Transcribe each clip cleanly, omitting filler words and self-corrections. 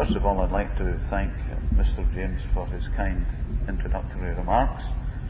First of all, I'd like to thank Mr. James for his kind introductory remarks.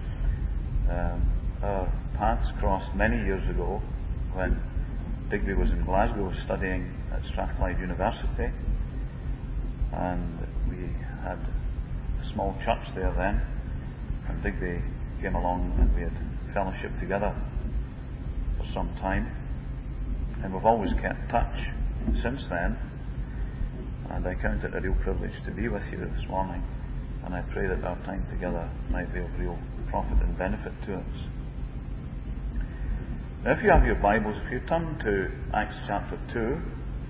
Our paths crossed many years ago when Digby was in Glasgow studying at Strathclyde University, and we had a small church there then, and Digby came along and we had fellowship together for some time, and we've always kept touch since then. And I count it a real privilege to be with you this morning, and I pray that our time together might be of real profit and benefit to us. Now, if you have your Bibles, if you turn to Acts chapter 2,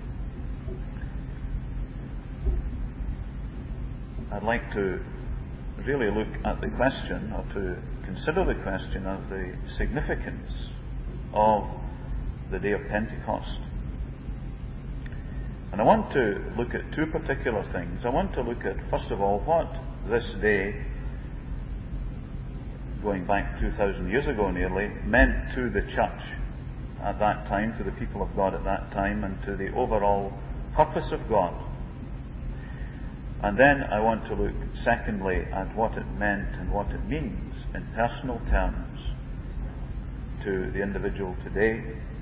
I'd like to really look at the question, or to consider the question of the significance of the day of Pentecost. And I want to look at two particular things. I want to look at, first of all, what this day, going back 2,000 years ago nearly, meant to the church at that time, to the people of God at that time, and to the overall purpose of God. And then I want to look, secondly, at what it meant and what it means in personal terms to the individual today.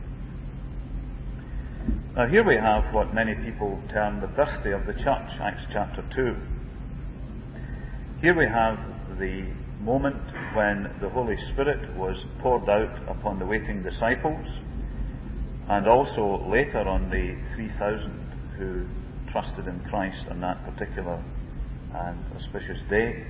Now, here we have what many people term the birthday of the church, Acts chapter 2. Here we have the moment when the Holy Spirit was poured out upon the waiting disciples, and also later on the 3,000 who trusted in Christ on that particular and auspicious day.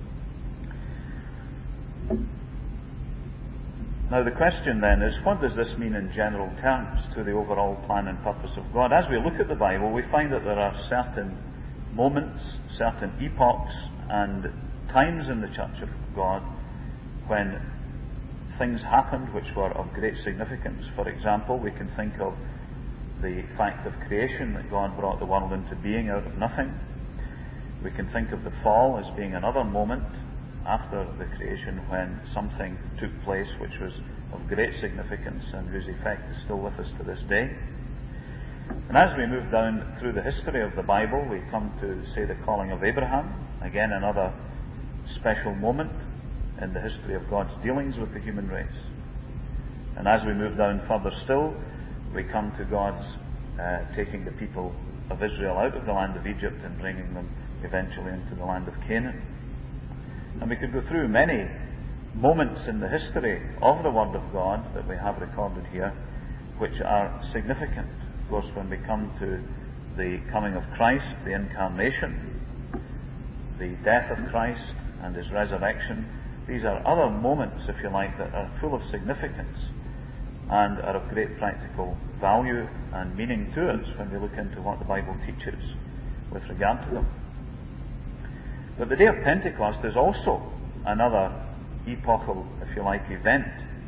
Now, the question then is, what does this mean in general terms to the overall plan and purpose of God? As we look at the Bible, we find that there are certain moments, certain epochs and times in the Church of God when things happened which were of great significance. For example, we can think of the fact of creation, that God brought the world into being out of nothing. We can think of the fall as being another moment after the creation when something took place which was of great significance and whose effect is still with us to this day. And as we move down through the history of the Bible, we come to, say, the calling of Abraham, again another special moment in the history of God's dealings with the human race. And as we move down further still, we come to God's taking the people of Israel out of the land of Egypt and bringing them eventually into the land of Canaan. And we could go through many moments in the history of the Word of God that we have recorded here, which are significant. Of course, when we come to the coming of Christ, the incarnation, the death of Christ and His resurrection, these are other moments, if you like, that are full of significance and are of great practical value and meaning to us when we look into what the Bible teaches with regard to them. But the day of Pentecost is also another epochal, if you like, event.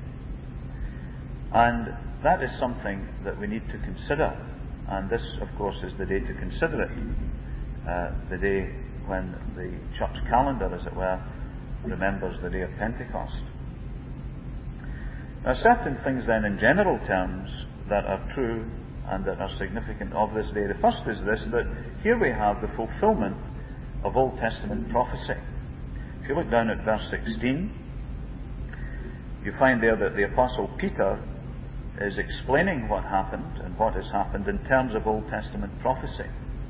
And that is something that we need to consider. And this, of course, is the day to consider it. The day when the church calendar, as it were, remembers the day of Pentecost. Now, certain things then in general terms that are true and that are significant of this day. The first is this, that here we have the fulfillment of Old Testament prophecy. If you look down at verse 16, you find there that the Apostle Peter is explaining what happened and what has happened in terms of Old Testament prophecy.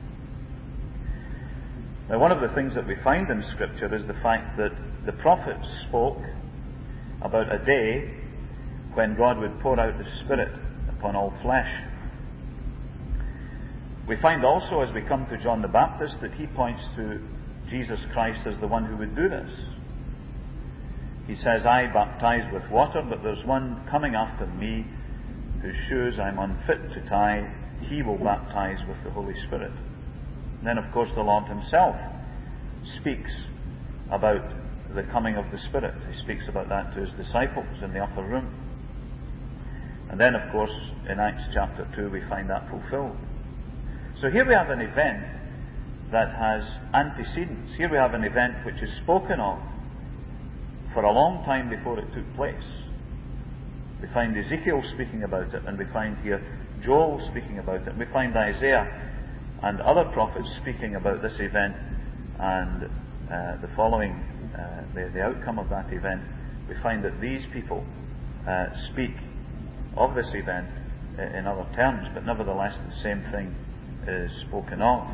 Now, one of the things that we find in Scripture is the fact that the prophets spoke about a day when God would pour out the Spirit upon all flesh. We find also, as we come to John the Baptist, that he points to Jesus Christ as the one who would do this. He says, I baptize with water, but there's one coming after me whose shoes I'm unfit to tie. He will baptize with the Holy Spirit. And then, of course, the Lord Himself speaks about the coming of the Spirit. He speaks about that to His disciples in the upper room. And then, of course, in Acts chapter 2, we find that fulfilled. So here we have an event that has antecedents. Here we have an event which is spoken of for a long time before it took place. We find Ezekiel speaking about it, and we find here Joel speaking about it, and we find Isaiah and other prophets speaking about this event and the following, the outcome of that event, we find that these people speak of this event in other terms, but nevertheless the same thing is spoken of.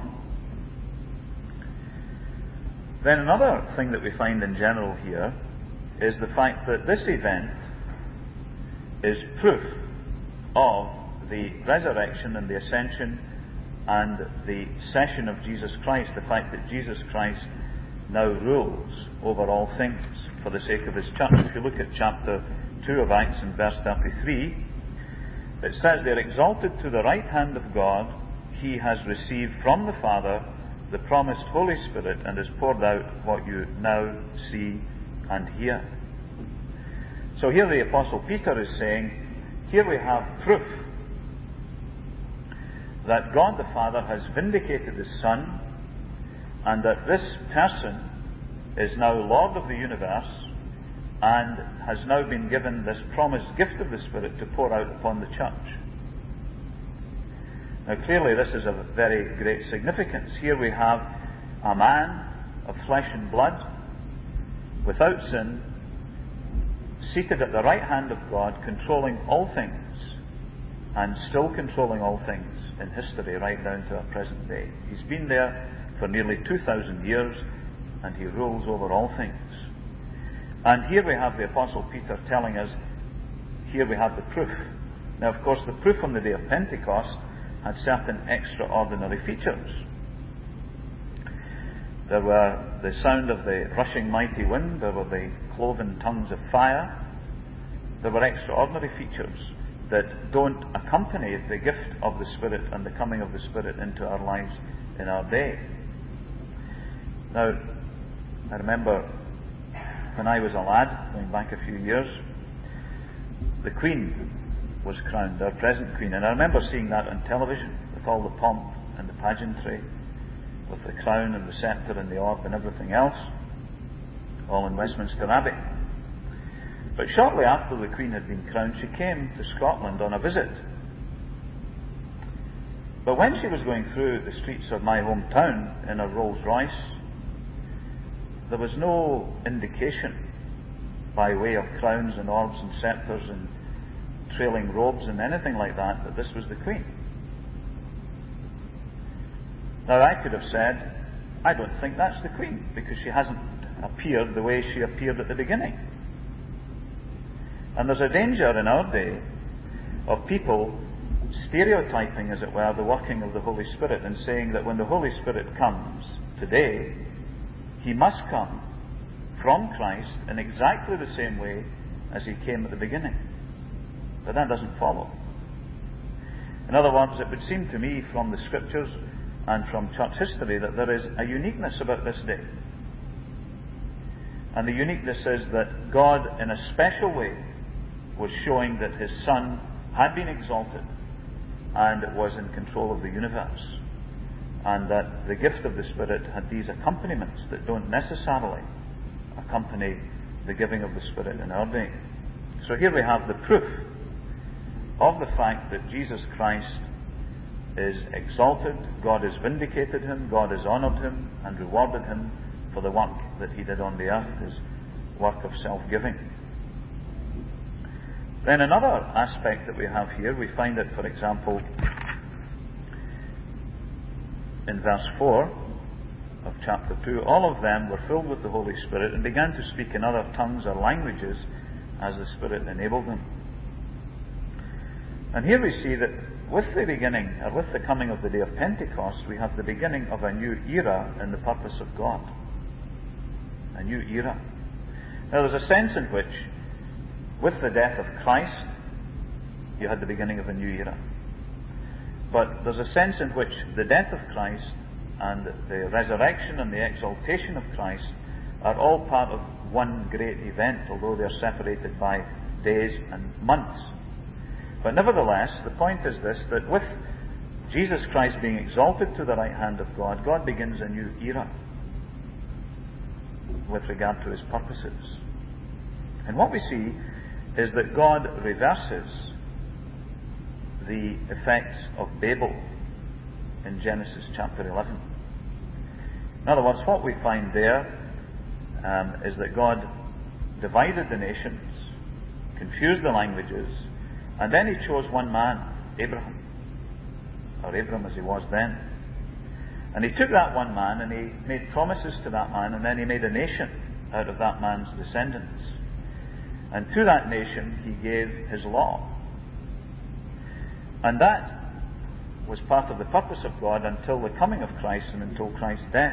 Then another thing that we find in general here is the fact that this event is proof of the resurrection and the ascension and the session of Jesus Christ, the fact that Jesus Christ now rules over all things for the sake of his church. If you look at chapter 2 of Acts and verse 33, it says, "They are exalted to the right hand of God. He has received from the Father the promised Holy Spirit and has poured out what you now see and hear." So here the Apostle Peter is saying, here we have proof that God the Father has vindicated his Son, and that this person is now Lord of the universe and has now been given this promised gift of the Spirit to pour out upon the church. Now clearly this is of very great significance. Here we have a man of flesh and blood, without sin, seated at the right hand of God, controlling all things, and still controlling all things in history right down to our present day. He's been there for nearly 2,000 years, and he rules over all things. And here we have the Apostle Peter telling us, here we have the proof. Now of course the proof on the day of Pentecost had certain extraordinary features. There were the sound of the rushing mighty wind, there were the cloven tongues of fire. There were extraordinary features that don't accompany the gift of the Spirit and the coming of the Spirit into our lives in our day. Now, I remember when I was a lad, going back a few years, the Queen was crowned, our present Queen, and I remember seeing that on television with all the pomp and the pageantry, with the crown and the sceptre and the orb and everything else, all in Westminster Abbey. But shortly after the Queen had been crowned, she came to Scotland on a visit. But when she was going through the streets of my hometown in a Rolls Royce, there was no indication by way of crowns and orbs and sceptres and trailing robes and anything like that, that this was the Queen. Now I could have said, I don't think that's the Queen, because she hasn't appeared the way she appeared at the beginning. And there's a danger in our day of people stereotyping, as it were, the working of the Holy Spirit, and saying that when the Holy Spirit comes today, he must come from Christ in exactly the same way as he came at the beginning. But that doesn't follow. In other words, it would seem to me from the Scriptures and from church history that there is a uniqueness about this day. And the uniqueness is that God, in a special way, was showing that his Son had been exalted and was in control of the universe, and that the gift of the Spirit had these accompaniments that don't necessarily accompany the giving of the Spirit in our day. So here we have the proof of the fact that Jesus Christ is exalted, God has vindicated him, God has honoured him and rewarded him for the work that he did on the earth, his work of self-giving. Then another aspect that we have here, we find it, for example, in verse 4 of chapter 2, all of them were filled with the Holy Spirit and began to speak in other tongues or languages as the Spirit enabled them. And here we see that with the beginning, or with the coming of the day of Pentecost, we have the beginning of a new era in the purpose of God. A new era. Now there's a sense in which, with the death of Christ, you had the beginning of a new era. But there's a sense in which the death of Christ and the resurrection and the exaltation of Christ are all part of one great event, although they're separated by days and months. But nevertheless, the point is this, that with Jesus Christ being exalted to the right hand of God, God begins a new era with regard to his purposes. And what we see is that God reverses the effects of Babel in Genesis chapter 11. In other words, what we find there is that God divided the nations, confused the languages, and then He chose one man, Abraham, or Abram as he was then. And He took that one man and He made promises to that man, and then He made a nation out of that man's descendants. And to that nation He gave His law. And that was part of the purpose of God until the coming of Christ and until Christ's death.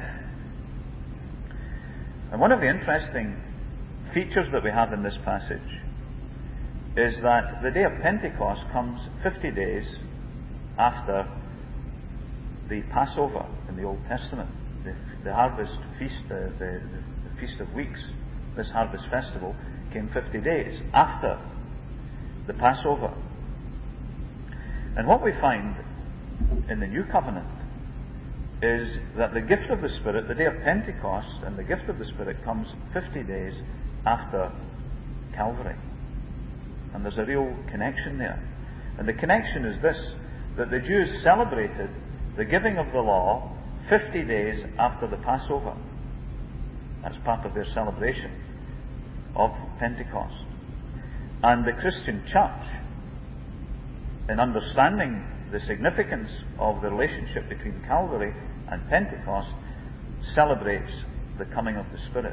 And one of the interesting features that we have in this passage is that the day of Pentecost comes 50 days after the Passover in the Old Testament, the harvest feast, the Feast of Weeks. This harvest festival came 50 days after the Passover. And what we find in the New Covenant is that the gift of the Spirit, the day of Pentecost, and the gift of the Spirit comes 50 days after Calvary. And there's a real connection there. And the connection is this, that the Jews celebrated the giving of the law 50 days after the Passover. That's part of their celebration of Pentecost. And the Christian church, in understanding the significance of the relationship between Calvary and Pentecost, celebrates the coming of the Spirit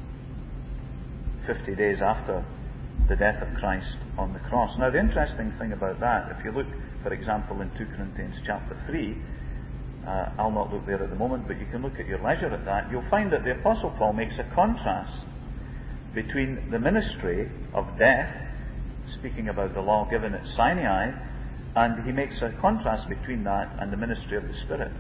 50 days after the death of Christ on the cross. Now, the interesting thing about that, if you look, for example, in 2 Corinthians chapter 3, I'll not look there at the moment, but you can look at your leisure at that, you'll find that the Apostle Paul makes a contrast between the ministry of death, speaking about the law given at Sinai, and he makes a contrast between that and the ministry of the Spirit.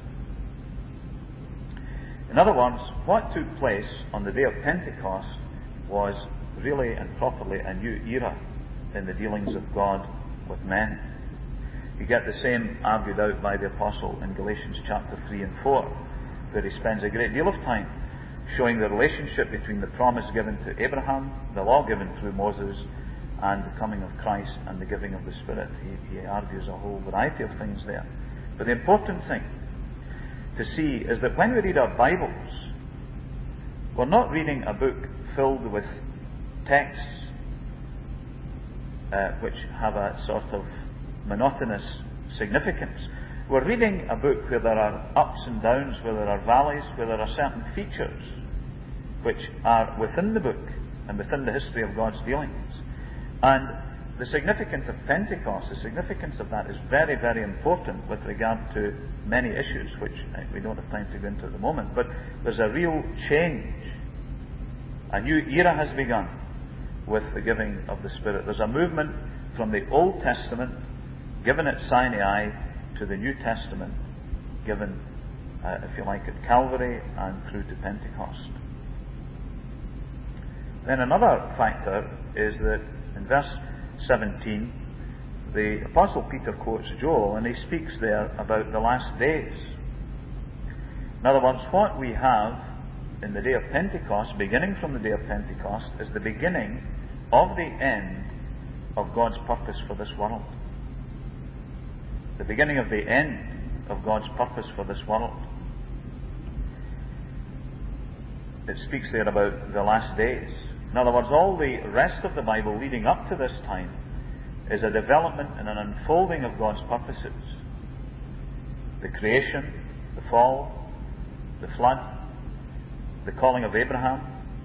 In other words, what took place on the day of Pentecost was really and properly a new era in the dealings of God with men. You get the same argued out by the Apostle in Galatians chapter 3 and 4, where he spends a great deal of time showing the relationship between the promise given to Abraham, the law given through Moses, and the coming of Christ and the giving of the Spirit. He argues a whole variety of things there. But the important thing to see is that when we read our Bibles, we're not reading a book filled with texts which have a sort of monotonous significance. We're reading a book where there are ups and downs, where there are valleys, where there are certain features which are within the book and within the history of God's dealings. And the significance of Pentecost, the significance of that is very, very important with regard to many issues, which we don't have time to go into at the moment. But there's a real change. A new era has begun with the giving of the Spirit. There's a movement from the Old Testament, given at Sinai, to the New Testament, given, if you like, at Calvary and through to Pentecost. Then another factor is that in verse 17, the Apostle Peter quotes Joel, and he speaks there about the last days. In other words, what we have in the day of Pentecost, beginning from the day of Pentecost, is the beginning of the end of God's purpose for this world. The beginning of the end of God's purpose for this world. It speaks there about the last days. In other words, all the rest of the Bible leading up to this time is a development and an unfolding of God's purposes. The creation, the fall, the flood, the calling of Abraham,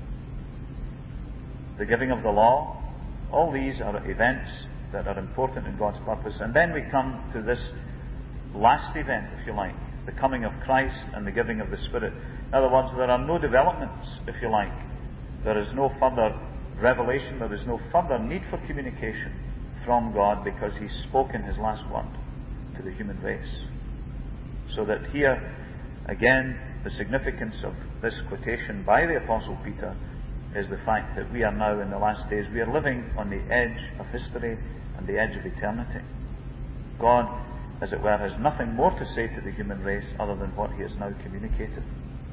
the giving of the law, all these are events that are important in God's purpose. And then we come to this last event, if you like, the coming of Christ and the giving of the Spirit. In other words, there are no developments, if you like. There is no further revelation, there is no further need for communication from God, because He's spoken His last word to the human race. So that here, again, the significance of this quotation by the Apostle Peter is the fact that we are now in the last days. We are living on the edge of history and the edge of eternity. God, as it were, has nothing more to say to the human race other than what He has now communicated.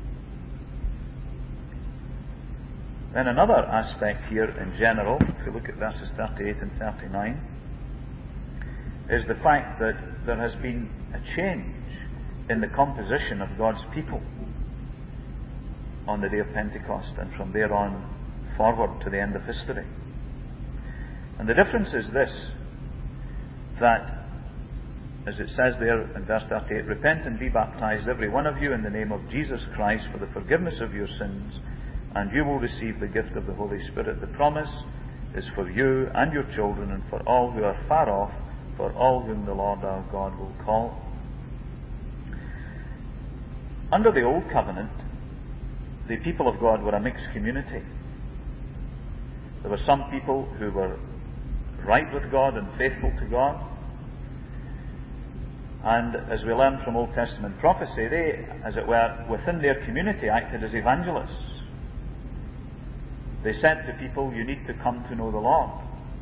Then another aspect here in general, if we look at verses 38 and 39, is the fact that there has been a change in the composition of God's people on the day of Pentecost, and from there on forward to the end of history. And the difference is this, that, as it says there in verse 38, repent and be baptized, every one of you, in the name of Jesus Christ for the forgiveness of your sins, and you will receive the gift of the Holy Spirit. The promise is for you and your children, and for all who are far off, for all whom the Lord our God will call. Under the Old Covenant, the people of God were a mixed community. There were some people who were right with God and faithful to God. And as we learn from Old Testament prophecy, they, as it were, within their community acted as evangelists. They said to people, you need to come to know the Lord.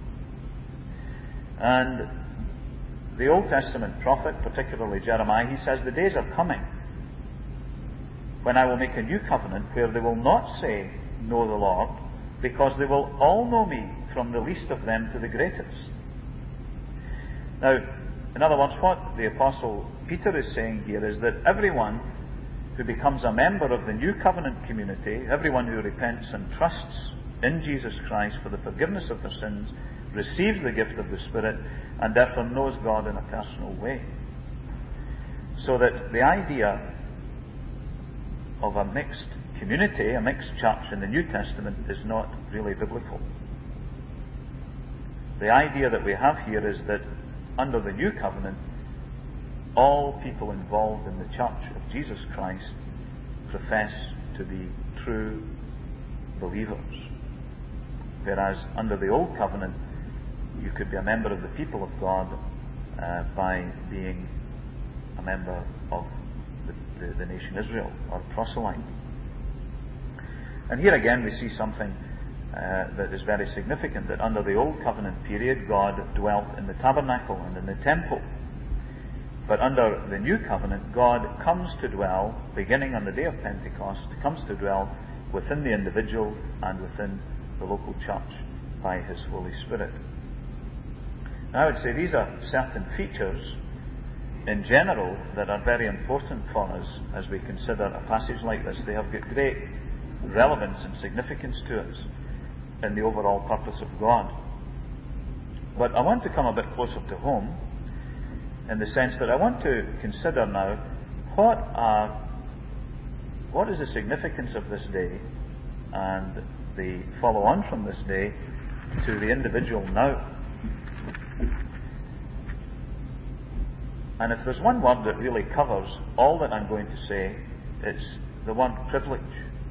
And the Old Testament prophet, particularly Jeremiah, he says, the days are coming when I will make a new covenant where they will not say, know the Lord, because they will all know me, from the least of them to the greatest. Now, in other words, what the Apostle Peter is saying here is that everyone who becomes a member of the new covenant community, everyone who repents and trusts in Jesus Christ for the forgiveness of their sins, receives the gift of the Spirit, and therefore knows God in a personal way. So that the idea of a mixed community, a mixed church in the New Testament, is not really biblical. The idea that we have here is that under the New Covenant, all people involved in the church of Jesus Christ profess to be true believers. Whereas under the Old Covenant, you could be a member of the people of God by being a member of the nation Israel, or proselyte. And here again we see something that is very significant, that under the Old Covenant period, God dwelt in the tabernacle and in the temple. But under the New Covenant, God comes to dwell, beginning on the day of Pentecost, comes to dwell within the individual and within the local church by His Holy Spirit. Now, I would say these are certain features in general that are very important for us as we consider a passage like this. They have got great relevance and significance to us in the overall purpose of God. But I want to come a bit closer to home, in the sense that I want to consider now what is the significance of this day and the follow on from this day to the individual now. And if there's one word that really covers all that I'm going to say, it's the word privilege.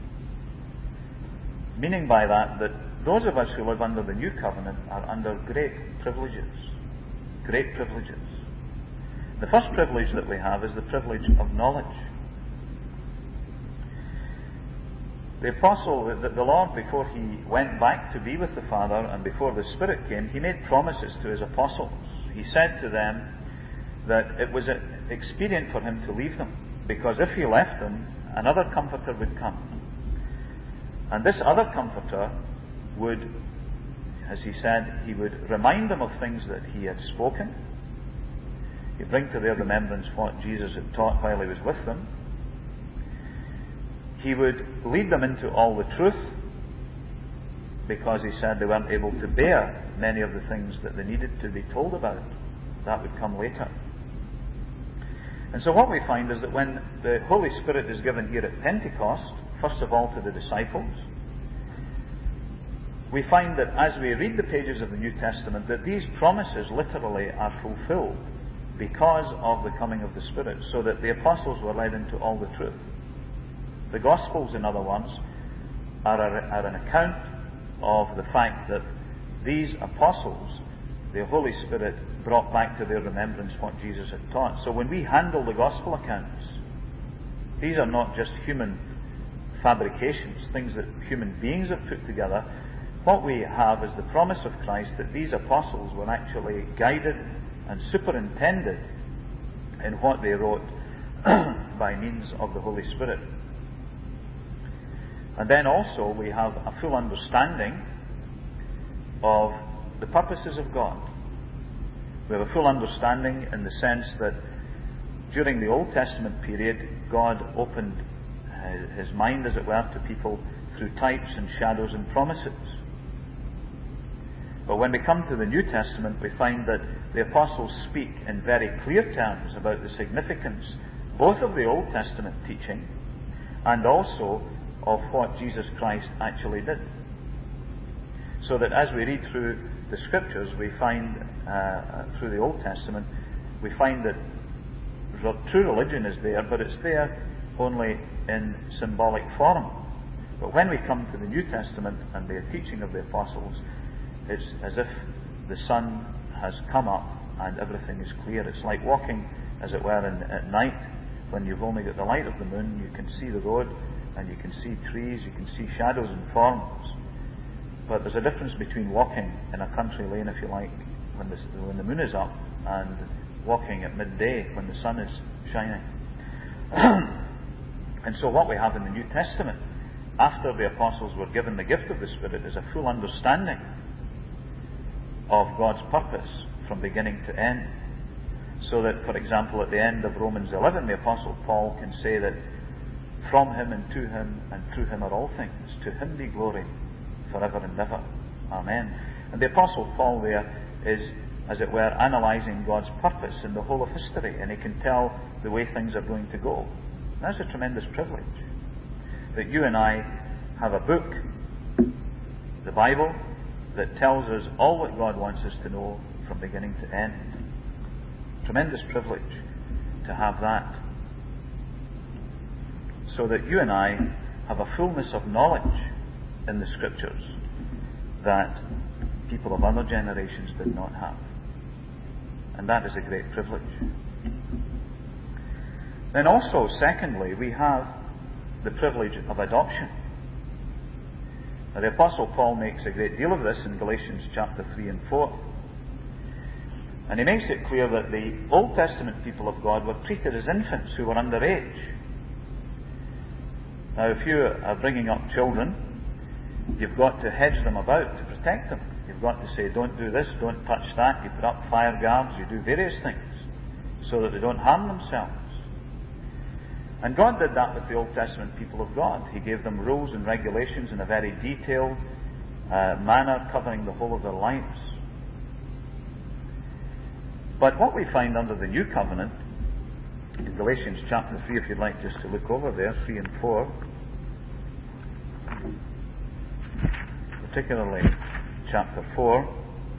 Meaning by that those of us who live under the New Covenant are under great privileges. Great privileges. The first privilege that we have is the privilege of knowledge. The Apostle, the Lord, before He went back to be with the Father and before the Spirit came, He made promises to His apostles. He said to them that it was expedient for Him to leave them, because if He left them, another Comforter would come. And this other Comforter would, as He said, He would remind them of things that He had spoken. He'd bring to their remembrance what Jesus had taught while He was with them. He would lead them into all the truth, because He said they weren't able to bear many of the things that they needed to be told about. That would come later. And so what we find is that when the Holy Spirit is given here at Pentecost, first of all to the disciples, we find that as we read the pages of the New Testament, that these promises literally are fulfilled because of the coming of the Spirit, so that the apostles were led into all the truth. The Gospels, in other words, are an account of the fact that these apostles, the Holy Spirit brought back to their remembrance what Jesus had taught. So when we handle the Gospel accounts, these are not just human fabrications, things that human beings have put together. What we have is the promise of Christ that these apostles were actually guided and superintended in what they wrote by means of the Holy Spirit. And then also we have a full understanding of the purposes of God. We have a full understanding in the sense that during the Old Testament period, God opened His mind, as it were, to people through types and shadows and promises. But when we come to the New Testament, we find that the apostles speak in very clear terms about the significance both of the Old Testament teaching and also of what Jesus Christ actually did. So that as we read through the Scriptures, we find, through the Old Testament, we find that true religion is there, but it's there only in symbolic form. But when we come to the New Testament and the teaching of the apostles, it's as if the sun has come up and everything is clear. It's like walking, as it were, at night, when you've only got the light of the moon. You can see the road, and you can see trees, you can see shadows and forms. But there's a difference between walking in a country lane, if you like, when the moon is up, and walking at midday when the sun is shining. And so what we have in the New Testament, after the apostles were given the gift of the Spirit, is a full understanding of God's purpose from beginning to end. So that, for example, at the end of Romans 11, the Apostle Paul can say that from Him and to Him and through Him are all things. To Him be glory forever and ever. Amen. And the Apostle Paul there is, as it were, analysing God's purpose in the whole of history, and he can tell the way things are going to go. That's a tremendous privilege. That you and I have a book, the Bible, that tells us all that God wants us to know from beginning to end. Tremendous privilege to have that. So that you and I have a fullness of knowledge in the Scriptures that people of other generations did not have. And that is a great privilege. Then also, secondly, we have the privilege of adoption. Now, the Apostle Paul makes a great deal of this in Galatians chapter 3 and 4. And he makes it clear that the Old Testament people of God were treated as infants who were underage. Now, if you are bringing up children, you've got to hedge them about to protect them. You've got to say, don't do this, don't touch that. You put up fire guards, you do various things so that they don't harm themselves. And God did that with the Old Testament people of God. He gave them rules and regulations in a very detailed manner, covering the whole of their lives. But what we find under the New Covenant, in Galatians chapter 3, if you'd like just to look over there, 3 and 4, particularly chapter 4,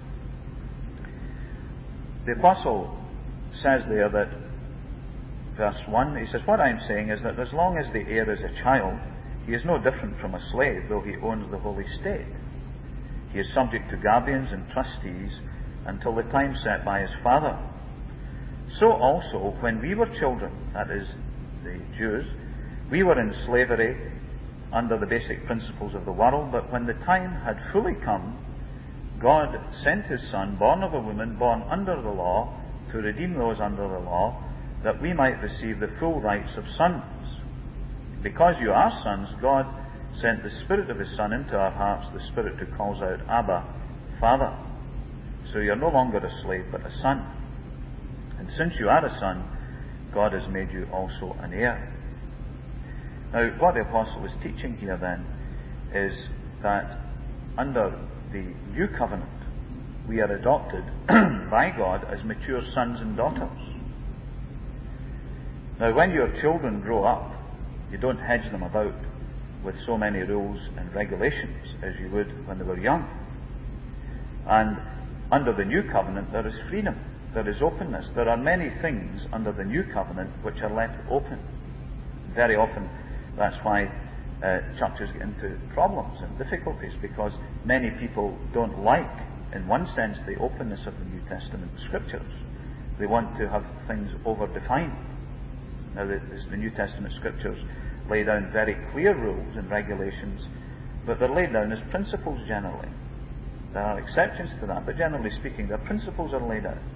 the Apostle says there that, verse 1, he says, what I'm saying is that as long as the heir is a child, he is no different from a slave, though he owns the whole estate. He is subject to guardians and trustees until the time set by his father. So also, when we were children, that is, the Jews, we were in slavery under the basic principles of the world, but when the time had fully come, God sent His Son, born of a woman, born under the law, to redeem those under the law, that we might receive the full rights of sons. Because you are sons, God sent the Spirit of His Son into our hearts, the Spirit who calls out, Abba, Father. So you are no longer a slave, but a son. And since you are a son, God has made you also an heir. Now, what the Apostle is teaching here then is that under the New Covenant, we are adopted by God as mature sons and daughters. Now, when your children grow up, you don't hedge them about with so many rules and regulations as you would when they were young. And under the New Covenant, there is freedom, there is openness. There are many things under the New Covenant which are left open. Very often, that's why churches get into problems and difficulties, because many people don't like, in one sense, the openness of the New Testament Scriptures. They want to have things over-defined. Now, the New Testament Scriptures lay down very clear rules and regulations, but they're laid down as principles generally. There are exceptions to that, but generally speaking, their principles are laid out.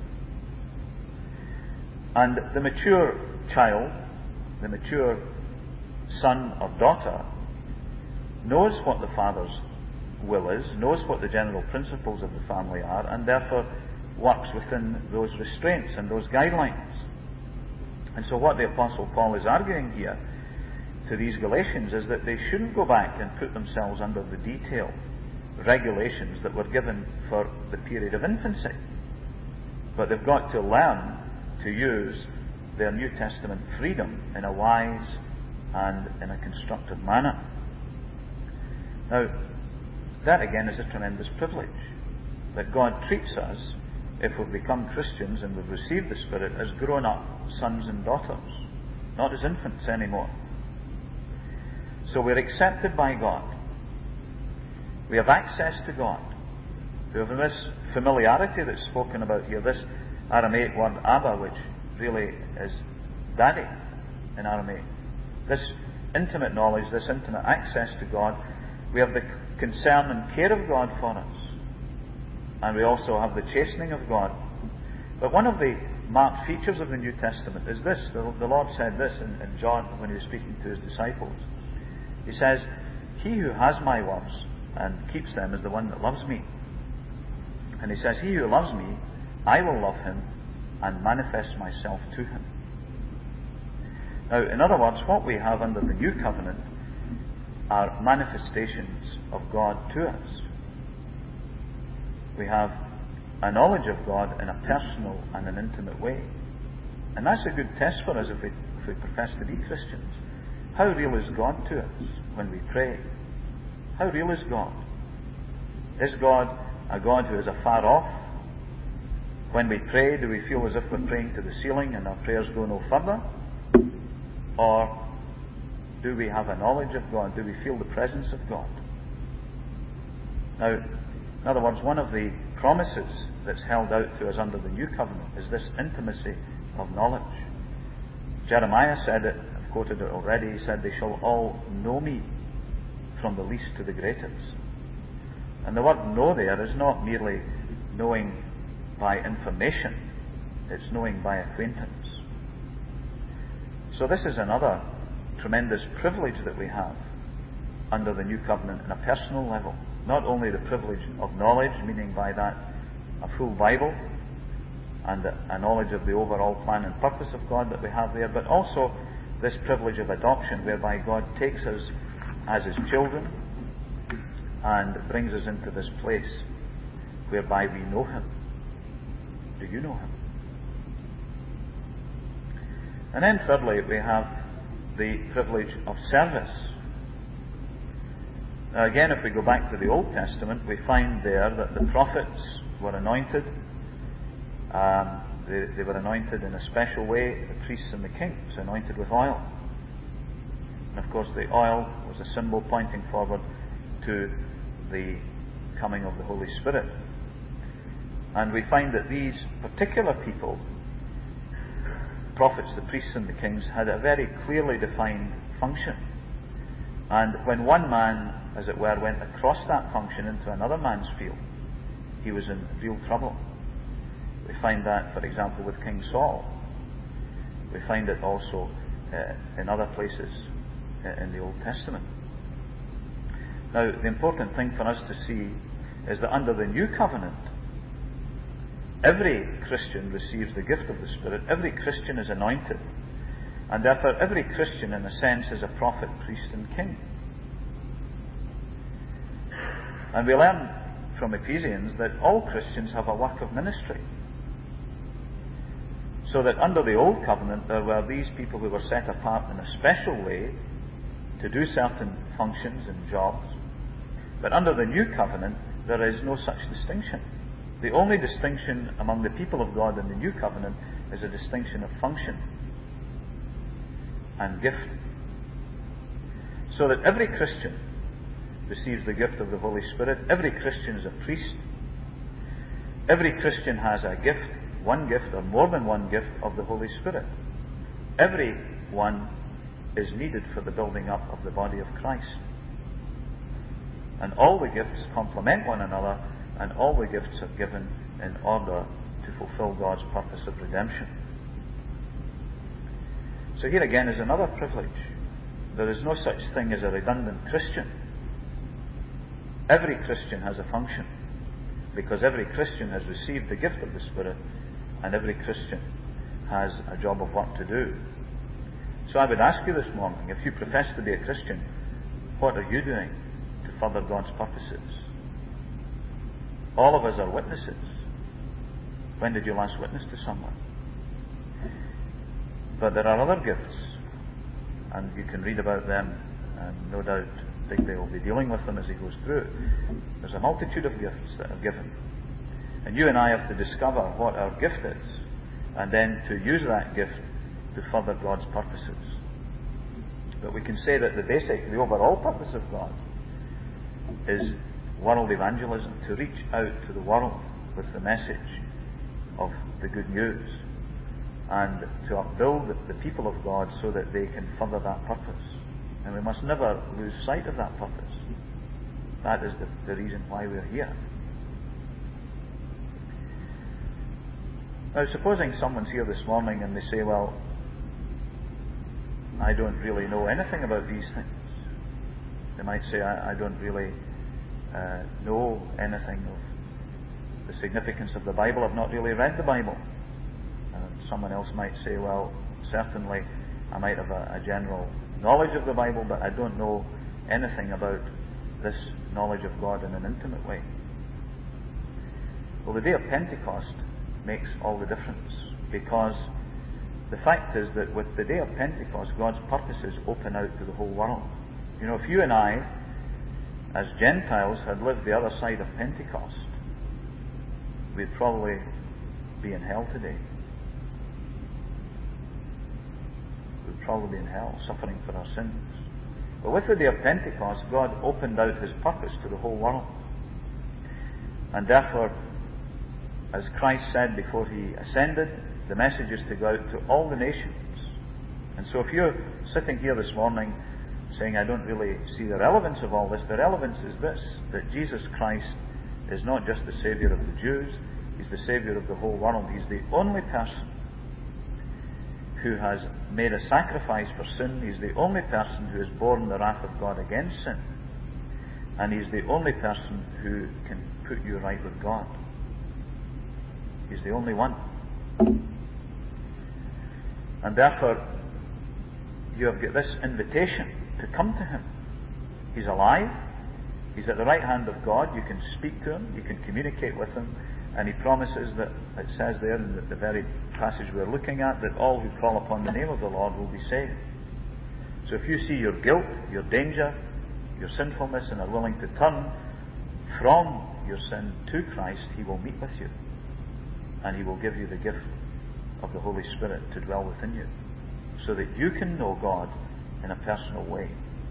And the mature child, the mature son or daughter, knows what the father's will is, knows what the general principles of the family are, and therefore works within those restraints and those guidelines. And so what the Apostle Paul is arguing here to these Galatians is that they shouldn't go back and put themselves under the detailed regulations that were given for the period of infancy. But they've got to learn to use their New Testament freedom in a wise and in a constructive manner. Now, that again is a tremendous privilege, that God treats us, if we've become Christians and we've received the Spirit, as grown-up sons and daughters, not as infants anymore. So we're accepted by God. We have access to God. We have this familiarity that's spoken about here, this Aramaic word Abba, which really is daddy in Aramaic. This intimate knowledge, this intimate access to God. We have the concern and care of God for us. And we also have the chastening of God. But one of the marked features of the New Testament is this. The Lord said this in John when He was speaking to His disciples. He says, "He who has my words and keeps them is the one that loves me." And He says, "He who loves me, I will love him and manifest myself to him." Now, in other words, what we have under the New Covenant are manifestations of God to us. We have a knowledge of God in a personal and an intimate way. And that's a good test for us if we profess to be Christians. How real is God to us when we pray? How real is God? Is God a God who is afar off? When we pray, do we feel as if we're praying to the ceiling and our prayers go no further? Or do we have a knowledge of God? Do we feel the presence of God? Now, in other words, one of the promises that's held out to us under the New Covenant is this intimacy of knowledge. Jeremiah said it, I've quoted it already, he said, "They shall all know me, from the least to the greatest." And the word know there is not merely knowing by information, it's knowing by acquaintance. So this is another tremendous privilege that we have under the New Covenant in a personal level. Not only the privilege of knowledge, meaning by that a full Bible and a knowledge of the overall plan and purpose of God that we have there, but also this privilege of adoption, whereby God takes us as His children and brings us into this place whereby we know Him. Do you know Him? And then thirdly, we have the privilege of service. Now again, if we go back to the Old Testament, we find there that the prophets were anointed. They were anointed in a special way, the priests and the kings, anointed with oil. And of course the oil was a symbol pointing forward to the coming of the Holy Spirit. And we find that these particular people, prophets, the priests and the kings, had a very clearly defined function. And when one man, as it were, went across that function into another man's field, he was in real trouble. We find that, for example, with King Saul. We find it also in other places in the Old Testament. Now, the important thing for us to see is that under the New Covenant, every Christian receives the gift of the Spirit. Every Christian is anointed. And therefore, every Christian, in a sense, is a prophet, priest, and king. And we learn from Ephesians that all Christians have a work of ministry. So that under the Old Covenant, there were these people who were set apart in a special way to do certain functions and jobs. But under the New Covenant, there is no such distinction. The only distinction among the people of God in the New Covenant is a distinction of function and gift. So that every Christian receives the gift of the Holy Spirit. Every Christian is a priest. Every Christian has a gift, one gift or more than one gift of the Holy Spirit. Every one is needed for the building up of the body of Christ. And all the gifts complement one another, and all the gifts are given in order to fulfill God's purpose of redemption. So here again is another privilege. There is no such thing as a redundant Christian. Every Christian has a function, because every Christian has received the gift of the Spirit, and every Christian has a job of work to do. So I would ask you this morning, if you profess to be a Christian, what are you doing to further God's purposes? All of us are witnesses. When did you last witness to someone? But there are other gifts, and you can read about them, and no doubt Digby will be dealing with them as he goes through. There's a multitude of gifts that are given. And you and I have to discover what our gift is, and then to use that gift to further God's purposes. But we can say that the overall purpose of God is world evangelism, to reach out to the world with the message of the good news, and to upbuild the people of God so that they can further that purpose. And we must never lose sight of that purpose. That is the reason why we're here. Now, supposing someone's here this morning and they say, well, I don't really know anything about these things. They might say, I don't really know anything of the significance of the Bible. I've not really read the Bible. Someone else might say, well, certainly I might have a general knowledge of the Bible, but I don't know anything about this knowledge of God in an intimate way. Well, the day of Pentecost makes all the difference, because the fact is that with the day of Pentecost, God's purposes open out to the whole world. You know, if you and I, as Gentiles, had lived the other side of Pentecost, we'd probably be in hell today. We'd probably be in hell, suffering for our sins. But with the day of Pentecost, God opened out His purpose to the whole world. And therefore, as Christ said before He ascended, the message is to go out to all the nations. And so if you're sitting here this morning saying, I don't really see the relevance of all this, the relevance is this, that Jesus Christ is not just the Saviour of the Jews, He's the Saviour of the whole world. He's the only person who has made a sacrifice for sin. He's the only person who has borne the wrath of God against sin. And He's the only person who can put you right with God. He's the only one. And therefore, you have got this invitation to come to Him. He's alive. He's at the right hand of God. You can speak to Him. You can communicate with Him. And He promises that, it says there in the very passage we're looking at, that all who call upon the name of the Lord will be saved. So if you see your guilt, your danger, your sinfulness, and are willing to turn from your sin to Christ, He will meet with you. And He will give you the gift of the Holy Spirit to dwell within you, so that you can know God in a personal way.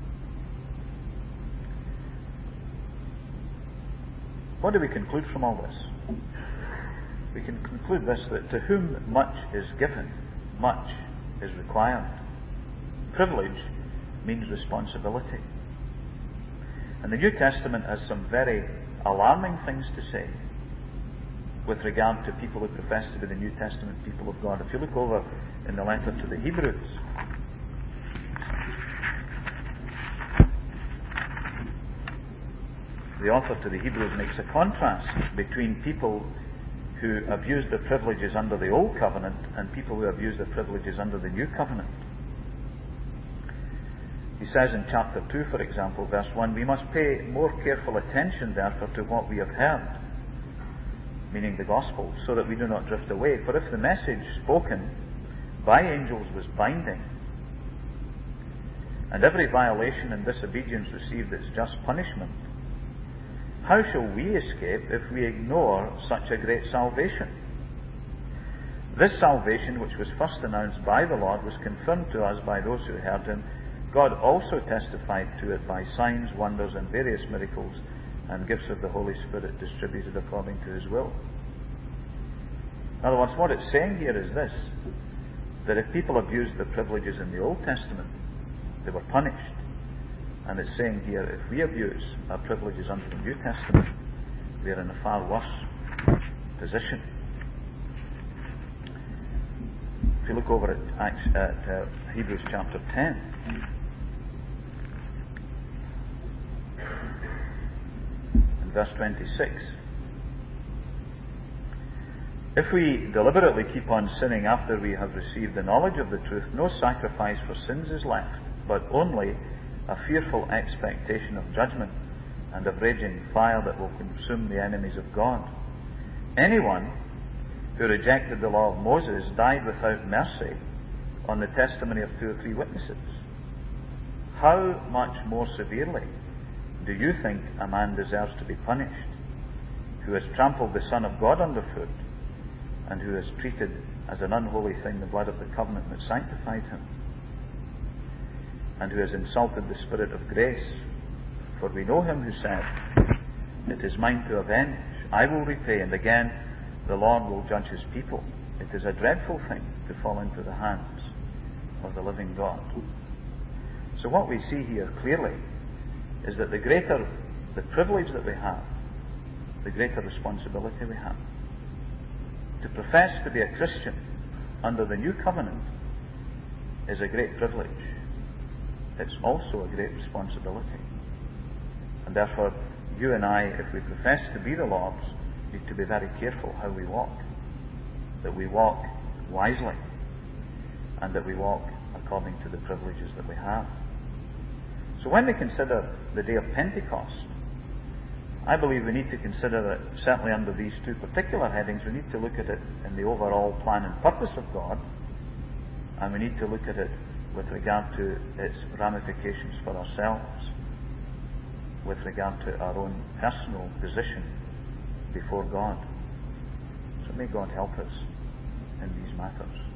What do we conclude from all this? We can conclude this, that to whom much is given, much is required. Privilege means responsibility. And the New Testament has some very alarming things to say with regard to people who profess to be the New Testament people of God. If you look over in the letter to the Hebrews, the author to the Hebrews makes a contrast between people who abuse their privileges under the Old Covenant and people who abuse their privileges under the New Covenant. He says in chapter 2, for example, verse 1, we must pay more careful attention, therefore, to what we have heard, meaning the gospel, so that we do not drift away. For if the message spoken by angels was binding, and every violation and disobedience received its just punishment, how shall we escape if we ignore such a great salvation? This salvation, which was first announced by the Lord, was confirmed to us by those who heard Him. God also testified to it by signs, wonders, and various miracles, and gifts of the Holy Spirit distributed according to His will. In other words, what it's saying here is this, that if people abused their privileges in the Old Testament, they were punished. And it's saying here, if we abuse our privileges under the New Testament, we are in a far worse position. If you look over at Hebrews chapter 10, in verse 26, If we deliberately keep on sinning after we have received the knowledge of the truth, no sacrifice for sins is left, but only a fearful expectation of judgment and of raging fire that will consume the enemies of God. Anyone who rejected the law of Moses died without mercy on the testimony of 2 or 3 witnesses. How much more severely do you think a man deserves to be punished who has trampled the Son of God underfoot and who has treated as an unholy thing the blood of the covenant that sanctified him, and who has insulted the Spirit of grace? For we know him who said, "It is mine to avenge, I will repay," and again, "The Lord will judge his people." It is a dreadful thing to fall into the hands of the living God. So what we see here clearly is that the greater the privilege that we have, the greater responsibility we have. To profess to be a Christian under the new covenant is a great privilege. It's also a great responsibility. And therefore, you and I, if we profess to be the Lord's, need to be very careful how we walk. That we walk wisely, and that we walk according to the privileges that we have. So when we consider the day of Pentecost, I believe we need to consider that, certainly under these 2 particular headings, we need to look at it in the overall plan and purpose of God, and we need to look at it with regard to its ramifications for ourselves, with regard to our own personal position before God. So may God help us in these matters.